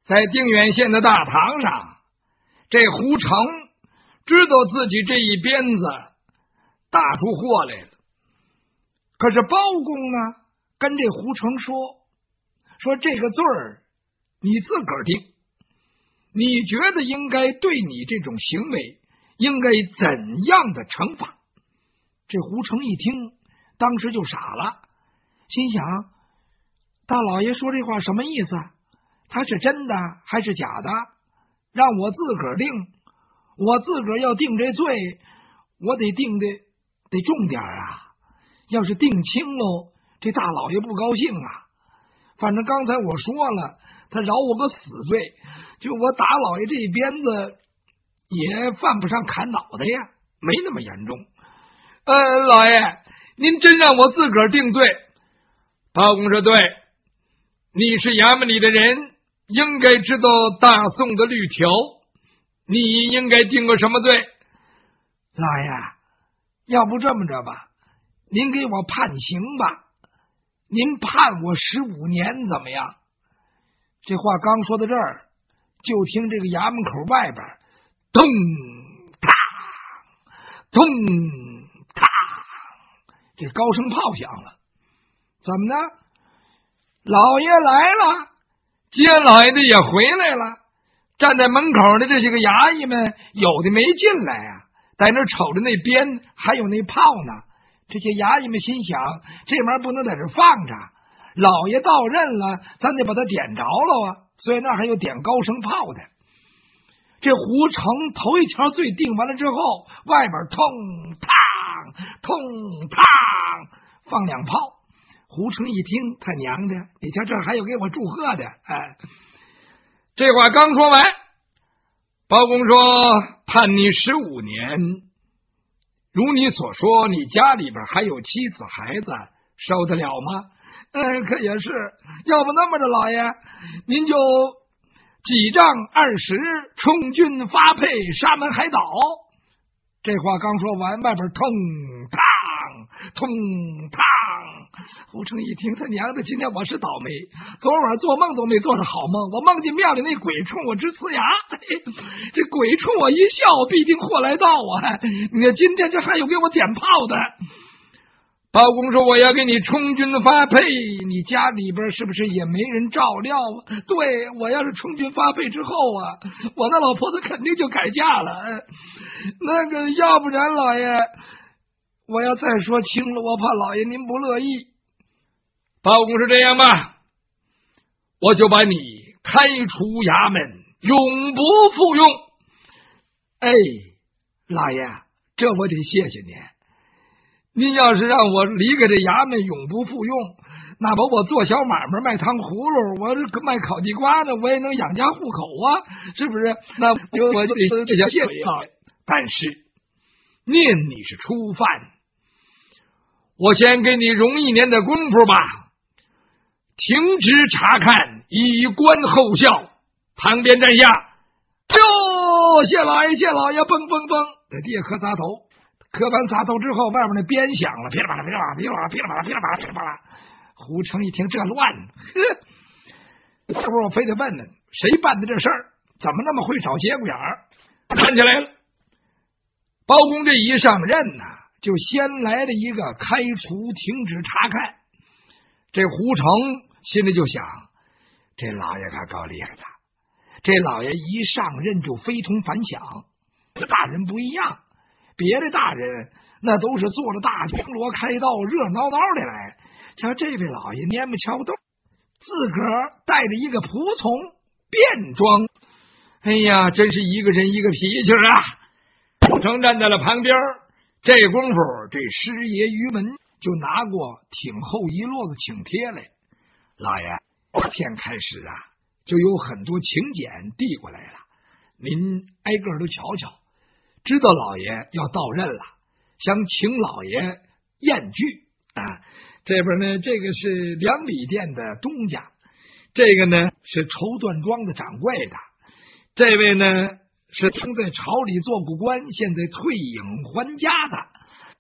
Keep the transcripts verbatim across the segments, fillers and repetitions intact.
在定远县的大堂上，这胡成知道自己这一鞭子打出祸来了。可是包公呢，跟这胡成说说这个罪儿你自个儿定，你觉得应该对你这种行为应该怎样的惩罚？这胡成一听，当时就傻了，心想大老爷说这话什么意思？他是真的还是假的？让我自个儿定，我自个儿要定这罪，我得定的得重点啊！要是定轻喽，这大老爷不高兴啊。反正刚才我说了，他饶我个死罪，就我打老爷这一鞭子也犯不上砍脑袋呀，没那么严重。呃，老爷，您真让我自个儿定罪？包公说对，你是衙门里的人，应该知道大宋的律条，你应该定个什么罪？老爷，要不这么着吧，您给我判刑吧，您判我十五年怎么样？这话刚说到这儿，就听这个衙门口外边咚当咚当，这高声炮响了。怎么呢？老爷来了，接老爷的也回来了，站在门口的这些个衙役们，有的没进来啊，在那瞅着那鞭还有那炮呢。这些衙役们心想，这玩意儿不能在这放着，老爷到任了，咱得把他点着了啊，所以那还有点高声炮的。这胡成头一条罪定完了之后，外边通嘡通嘡放两炮。胡成一听，他娘的，你瞧这还有给我祝贺的。哎，这话刚说完，包公说判你十五年，如你所说，你家里边还有妻子孩子，受得了吗？嗯，可也是。要不那么着，老爷您就几丈二十，充军发配，沙门海岛。这话刚说完，外边通嘡通嘡。胡成一听，他娘的，今天我是倒霉，昨晚做梦都没做着好梦，我梦见庙里那鬼冲我直呲牙，这鬼冲我一笑，必定祸来到啊！你看今天这还有给我点炮的。包公说我要给你充军发配，你家里边是不是也没人照料啊？对，我要是充军发配之后啊，我那老婆子肯定就改嫁了。那个要不然老爷，我要再说清了，我怕老爷您不乐意。包公是这样吧，我就把你开除衙门，永不复用。哎，老爷，这我得谢谢您。您要是让我离开这衙门永不复用，那把我做小买卖卖糖葫芦，我这卖烤地瓜呢，我也能养家糊口啊，是不是？那我我就得这些谢谢老爷。但是念你是初犯，我先给你容一年的功夫吧，停职查看，以观后效。旁边站下。哟，谢老爷，谢老爷，蹦蹦蹦，在地下磕砸头。磕完砸头之后，外面那鞭响了，噼里啪啦噼里啪啦噼里啪啦噼里啪啦噼里啪啦噼里啪啦。胡成一听这乱，呵，这会儿我非得问问谁办的这事儿，怎么那么会找节骨眼儿？看起来了，包公这一上任呢，就先来了一个开除停止查看。这胡成心里就想，这老爷可够厉害的，这老爷一上任就非同凡响。这大人不一样，别的大人那都是坐着大军锣开道，热闹闹的来，瞧这位老爷蔫不敲豆，自个儿带着一个仆从便装。哎呀，真是一个人一个脾气啊！胡成站在了旁边，这功夫这师爷于文就拿过挺后一摞子请帖来。老爷，天开始啊，就有很多请柬递过来了，您挨个都瞧瞧。知道老爷要到任了，想请老爷宴聚啊。这边呢，这个是两里店的东家，这个呢是绸缎庄的掌柜的，这位呢是曾在朝里做过官，现在退隐还家的。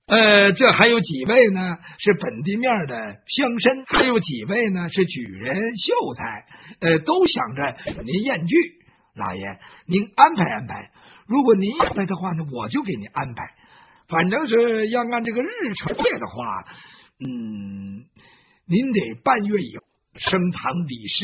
呃，这还有几位呢？是本地面的乡绅，还有几位呢？是举人秀才，呃，都想着您宴聚。老爷，您安排安排。如果您安排的话呢，我就给您安排。反正是要按这个日程列的话，嗯，您得半月以后升堂理事。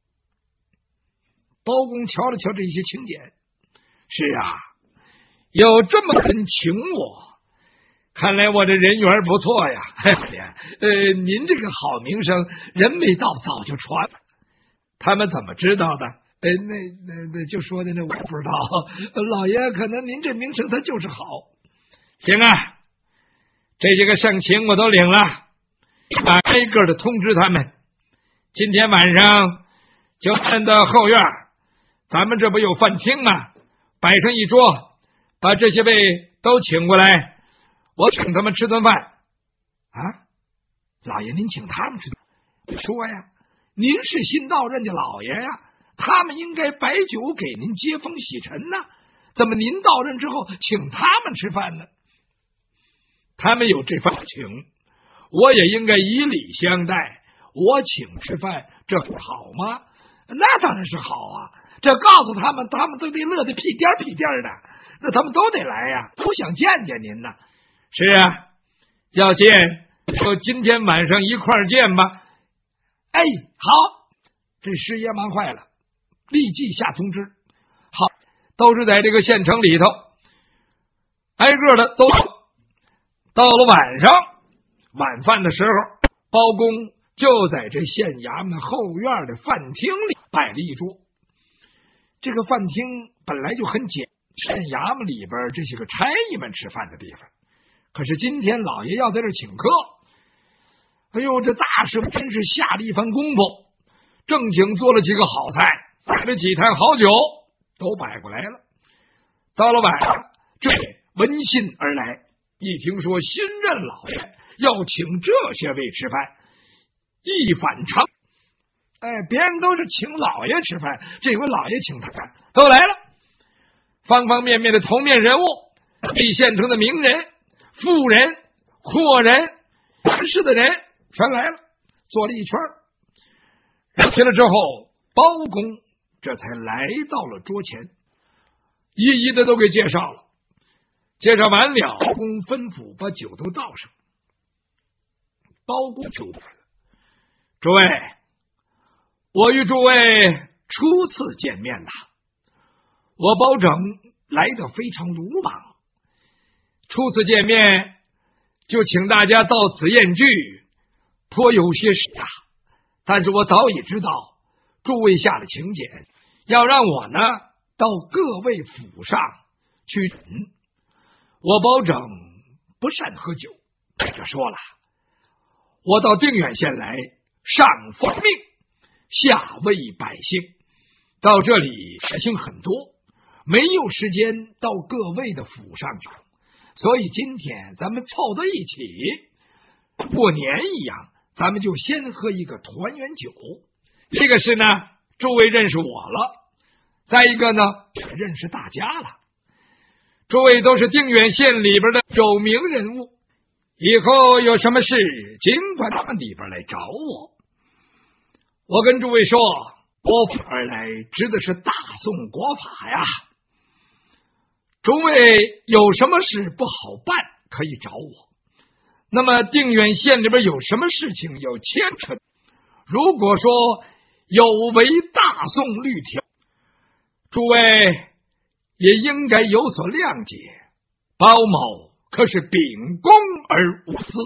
包公瞧了瞧这些请柬，是啊，有这么人请我。看来我这人缘不错呀，呃，您这个好名声，人没到早就传了。他们怎么知道的？呃，那那那就说的那我不知道。老爷，可能您这名声他就是好。行啊，这些个盛情我都领了，挨个的通知他们。今天晚上就搬到后院，咱们这不有饭厅吗？摆上一桌，把这些位都请过来。我请他们吃顿饭啊，老爷您请他们吃顿饭，说呀，您是新到任的老爷呀，他们应该摆酒给您接风洗尘呢，怎么您到任之后请他们吃饭呢？他们有这份情，我也应该以礼相待。我请吃饭，这不好吗？那当然是好啊，这告诉他们，他们都得乐得屁颠屁颠的，那他们都得来呀，都想见见您呢。是啊，要见就今天晚上一块儿见吧。哎，好，这师爷忙坏了，立即下通知。好，都是在这个县城里头，挨个的都到了晚上晚饭的时候，包公就在这县衙门后院的饭厅里摆了一桌。这个饭厅本来就很简，县衙门里边这些个差役们吃饭的地方。可是今天老爷要在这请客，哎呦，这大师傅真是下了一番功夫，正经做了几个好菜，摆了几坛好酒，都摆过来了。到了晚上，这闻信而来，一听说新任老爷要请这些位吃饭，一反常。哎，别人都是请老爷吃饭，这回老爷请他饭，都来了。方方面面的头面人物，地县城的名人、富人、阔人、权势的人全来了，坐了一圈。人齐了之后，包公这才来到了桌前，一一的都给介绍了。介绍完了，包公吩咐把酒都倒上。包公就来了，诸位，我与诸位初次见面呐，我保证来得非常鲁莽。初次见面就请大家到此宴聚，颇有些事啊。但是我早已知道诸位下了请柬，要让我呢到各位府上去饮。我保证不善喝酒。这说了，我到定远县来，上奉命，下为百姓。到这里百姓很多，没有时间到各位的府上去，所以今天咱们凑到一起，过年一样，咱们就先喝一个团圆酒。这个是呢，诸位认识我了；再一个呢，认识大家了。诸位都是定远县里边的有名人物，以后有什么事，尽管他们里边来找我。我跟诸位说，我府而来指的是大宋国法呀。诸位有什么事不好办，可以找我。那么定远县里边有什么事情有牵扯，如果说有违大宋律条，诸位也应该有所谅解。包某可是秉公而无私。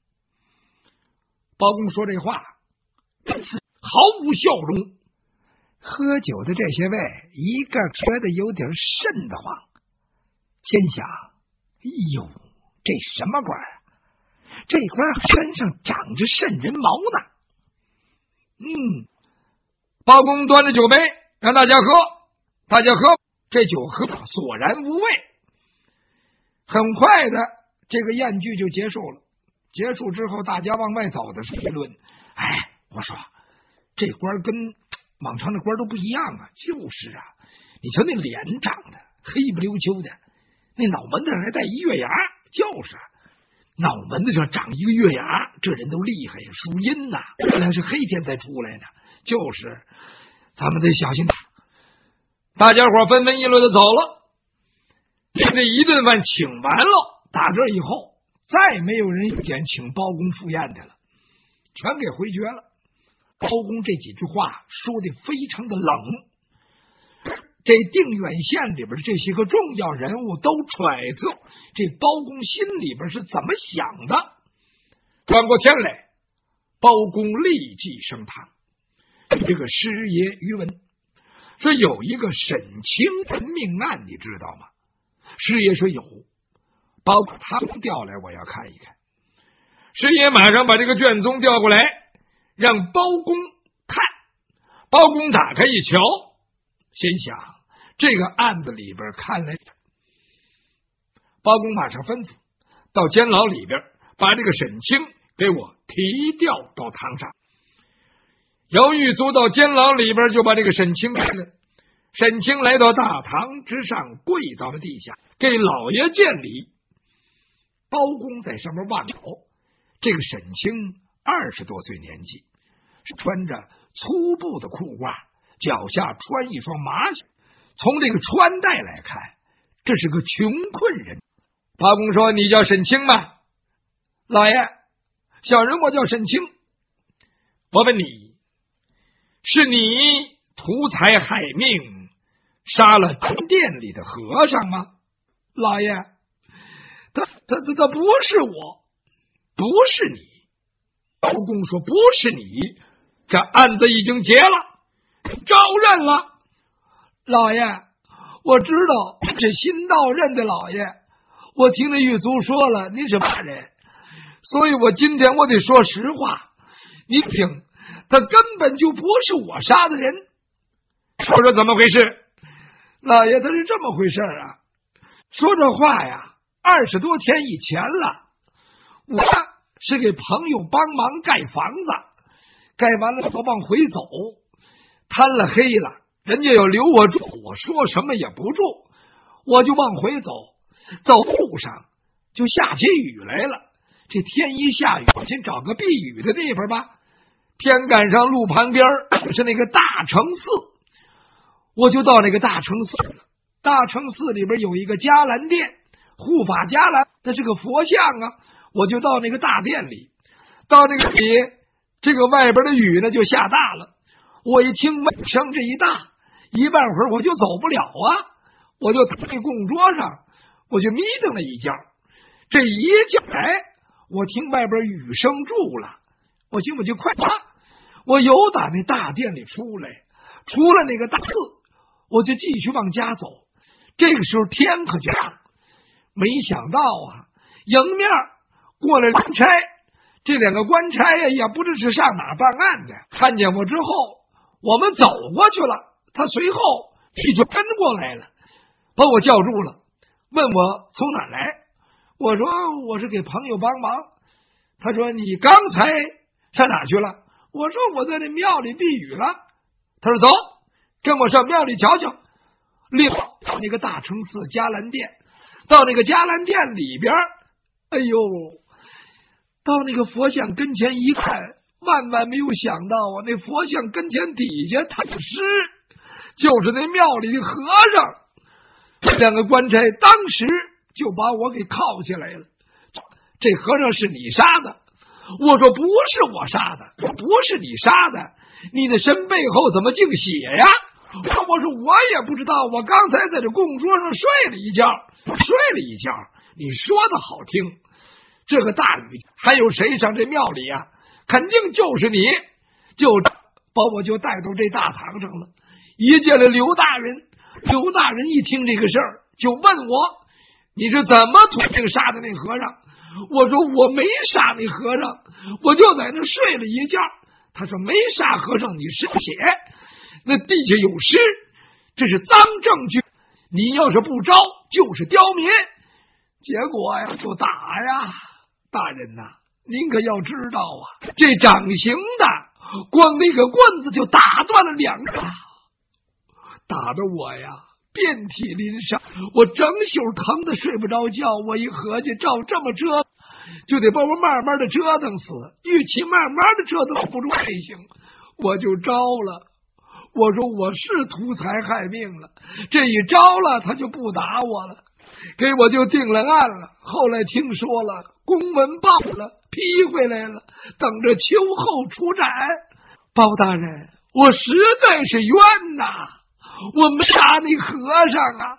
包公说这话毫无笑容。喝酒的这些位一个觉得有点瘆得慌，心想，哎呦，这什么官啊？这官身上长着瘆人毛呢。嗯，包公端着酒杯让大家喝，大家喝，这酒喝索然无味。很快的，这个宴聚就结束了。结束之后，大家往外走的是议论，哎，我说这官跟往常的官都不一样啊。就是啊，你瞧那脸长得黑不溜秋的，那脑门子还带一月牙，就是啊， 脑门子上长一个月牙，这人都厉害呀，属阴呐，原来是黑天才出来的。就是，咱们得小心点。大家伙纷纷议论的走了。这一顿饭请完了，打这以后再没有人点请包公赴宴的了，全给回绝了。包公这几句话说的非常的冷，这定远县里边这些个重要人物都揣测这包公心里边是怎么想的。转过天来，包公立即升堂。这个师爷于文说有一个沈清人命案，你知道吗？师爷说有，包括他调来，我要看一看。师爷马上把这个卷宗调过来，让包公看。包公打开一瞧，心想这个案子里边看来，包公马上吩咐到监牢里边把这个沈清给我提调到堂上。由狱卒到监牢里边就把这个沈清来了。沈清来到大堂之上，跪到了地下，给老爷见礼。包公在上面望瞧，这个沈清二十多岁年纪，是穿着粗布的裤褂，脚下穿一双麻鞋。从这个穿戴来看，这是个穷困人。包公说：“你叫沈清吗？”老爷，小人我叫沈清。我问你，是你图财害命，杀了金殿里的和尚吗？老爷，他他他他不是我，不是你。包公说：“不是你，这案子已经结了，招认了。”老爷，我知道是新到任的老爷，我听着狱卒说了您是大人，所以我今天我得说实话。您听，他根本就不是我杀的人。说说怎么回事？老爷，他是这么回事啊。说这话呀，二十多天以前了，我是给朋友帮忙盖房子，盖完了我往回走，贪了黑了，人家要留我住，我说什么也不住，我就往回走，走路上就下起雨来了。这天一下雨，我先找个避雨的地方吧。天赶上路旁边是那个大成寺，我就到那个大成寺了。大成寺里边有一个伽蓝殿，护法伽蓝，那是个佛像啊。我就到那个大殿里，到那个里，这个外边的雨呢就下大了。我一听外声这一大，一半会儿我就走不了啊，我就躺在供桌上，我就眯瞪了一觉。这一觉来，我听外边雨声住了，我寻我就快啊！我由打那大殿里出来，出了那个大寺，我就继续往家走。这个时候天可就亮，没想到啊，迎面过来两差，这两个官差呀，也不知是上哪办案的，看见我之后，我们走过去了，他随后一就跟过来了，把我叫住了，问我从哪来。我说我是给朋友帮忙。他说你刚才上哪去了？我说我在那庙里避雨了。他说走，跟我上庙里瞧瞧。另外到那个大成寺伽蓝殿，到那个伽蓝殿里边，哎呦，到那个佛像跟前一看，万万没有想到啊，那佛像跟前底下躺尸，就是那庙里的和尚。两个官差当时就把我给铐起来了。这和尚是你杀的？我说不是我杀的。不是你杀的，你的身背后怎么净血呀？我说我也不知道，我刚才在这供桌上睡了一觉，睡了一觉。你说的好听，这个大雨还有谁上这庙里呀？肯定就是你，就把我就带到这大堂上了。一见了刘大人，刘大人一听这个事儿，就问我你是怎么土定杀的那和尚？我说我没杀那和尚，我就在那睡了一觉。他说没杀和尚，你是血，那地下有尸，这是赃证据，你要是不招就是刁民。结果呀就打呀。大人呐、啊，您可要知道啊，这掌刑的光那个棍子就打断了两个，打得我呀遍体鳞伤，我整宿疼得睡不着觉。我一合计，照这么折， 就得把我慢慢的折腾死，与其慢慢的折腾不出罪行，我就招了。我说我是图财害命了，这一招了他就不打我了，给我就定了案了。后来听说了，公文报了，批回来了，等着秋后处斩。包大人，我实在是冤呐，我没杀那和尚啊。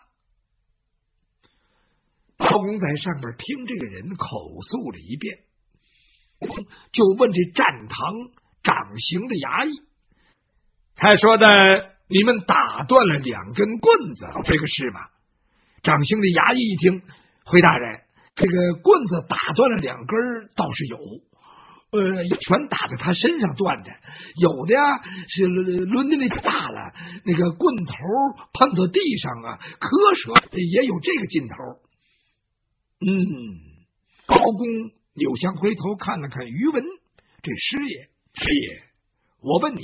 包公在上边听这个人口诉了一遍，就问这站堂掌刑的衙役，他说的你们打断了两根棍子，这个是吗？掌刑的衙役一听，回大人，这个棍子打断了两根倒是有，呃，全打在他身上断的，有的呀是抡的那大了，那个棍头碰到地上啊，磕折也有这个劲头。嗯，包公扭向回头看了看于文，这师爷，师爷，我问你，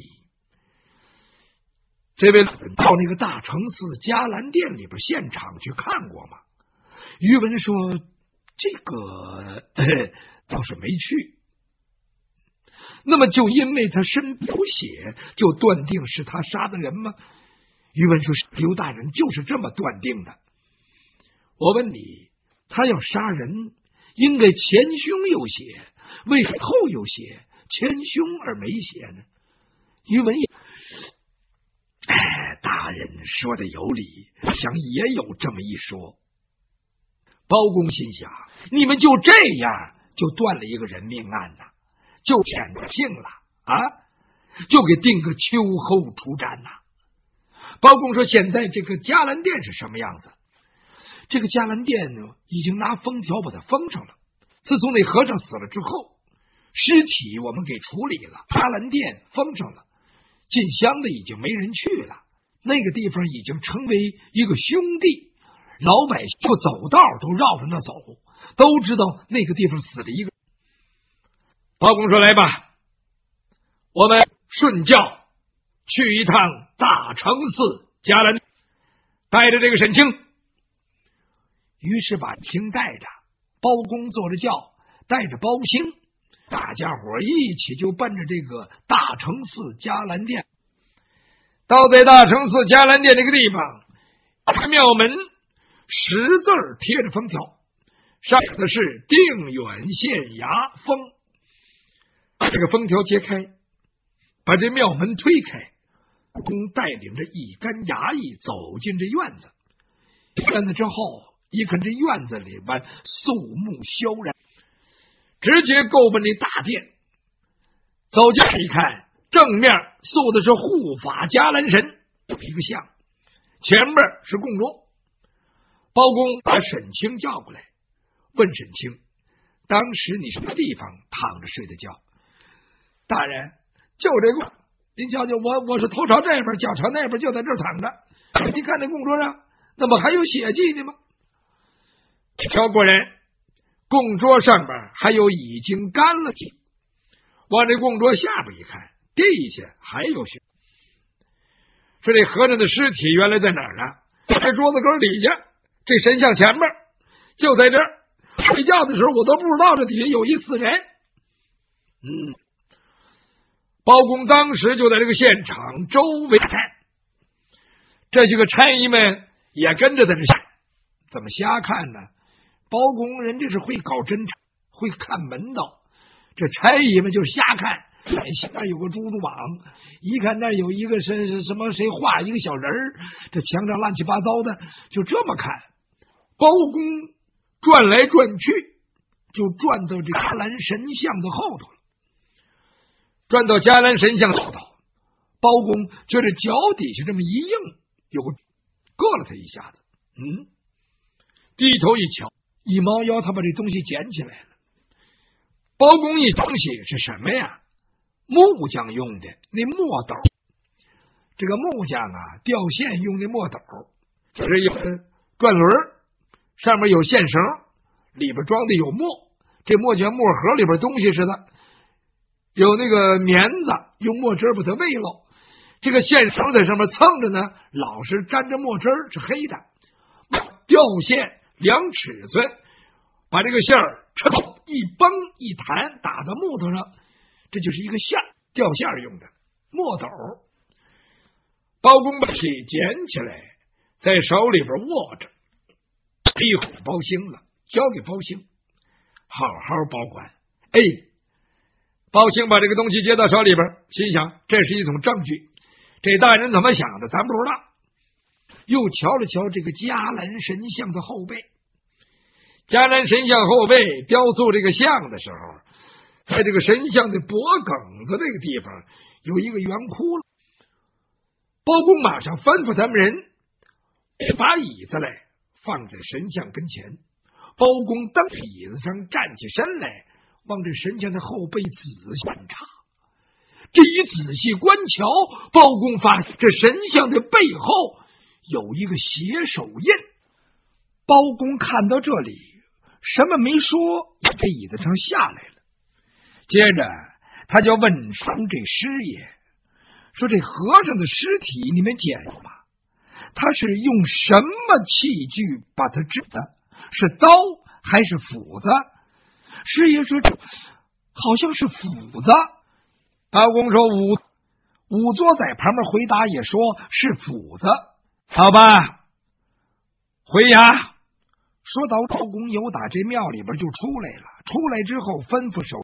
这位到那个大成寺迦兰殿里边现场去看过吗？于文说，这个呃倒是没去。那么就因为他身不血，就断定是他杀的人吗？于文说，刘大人就是这么断定的。我问你，他要杀人，应该前胸有血，为何后有血，前胸而没血呢？于文也，哎，大人说的有理，想也有这么一说。包公心想，你们就这样就断了一个人命案呐，就舔着性了啊，就给定个秋后处斩呐。包公说，现在这个迦兰殿是什么样子？这个迦兰殿呢，已经拿封条把它封上了。自从那和尚死了之后，尸体我们给处理了，迦兰殿封上了，进香的已经没人去了，那个地方已经成为一个兄弟，老百姓就走道都绕着那走，都知道那个地方死了一个。包公说，来吧，我们顺教去一趟大成寺迦兰，带着这个沈清。于是把清带着，包公坐着轿，带着包兴，大家伙一起就奔着这个大成寺迦兰殿。到在大成寺迦兰殿这个地方，庙门十字贴着封条，上的是定远县衙封。把这个封条揭开，把这庙门推开，公带领着一干衙役走进这院子。院子之后，一看这院子里边肃穆萧然，直接够奔这大殿。走进来一看，正面塑的是护法迦兰神，有一个像，前面是供桌。包公把沈清叫过来，问沈清，当时你什么地方躺着睡的觉？大人，就这个，您瞧瞧，我我是头朝这边，脚朝那边，就在这儿躺着。你看那供桌上，那不还有血迹呢吗？瞧，果然，供桌上边还有已经干了血。往这供桌下边一看，地下还有血。说这和尚的尸体原来在哪儿呢？这桌子根底下，这神像前面，就在这儿。睡觉的时候，我都不知道这底下有一死人。嗯。包公当时就在这个现场周围看，这些个差役们也跟着在这瞎，怎么瞎看呢？包公人这是会搞侦查，会看门道，这差役们就是瞎看。下面有个蛛蛛网，一看那有一个什什么谁画一个小人儿，这墙上乱七八糟的，就这么看。包公转来转去，就转到这迦兰神像的后头了。转到迦兰神像后头，包公觉得脚底下这么一硬，有个硌了他一下子，嗯，低头一瞧，一猫腰，他把这东西捡起来了。包公一东西是什么呀？木匠用的那墨斗，这个木匠啊，吊线用的墨斗，就是有转轮，上面有线绳，里边装的有墨，这墨就像墨盒里边东西似的。有那个棉子，用墨汁把它喂了，这个线绳在上面蹭着呢，老是沾着墨汁是黑的。吊线量尺寸，把这个线儿抻透， 一绷一弹，打到木头上，这就是一个线，吊线用的墨斗。包公把戏捡起来，在手里边握着，一会儿包兴了，交给包兴，好好保管。哎，包兴把这个东西接到手里边，心想这是一种证据，这大人怎么想的咱不知道。又瞧了瞧这个伽蓝神像的后背，伽蓝神像后背雕塑这个像的时候，在这个神像的脖梗子这个地方有一个圆窟窿。包公马上吩咐他们人把椅子来放在神像跟前。包公登椅子上站起身来，往这神像的后背仔细观察。这一仔细观瞧，包公发现这神像的背后有一个血手印。包公看到这里，什么没说，这椅子上下来了。接着他就问上这师爷说：“这和尚的尸体你们捡吗？他是用什么器具把他制的？是刀还是斧子？”师爷说：“这好像是斧子。”包公说：“武武作在旁边回答，也说是斧子。好吧，回衙。”说到包公由打这庙里边就出来了，出来之后吩咐手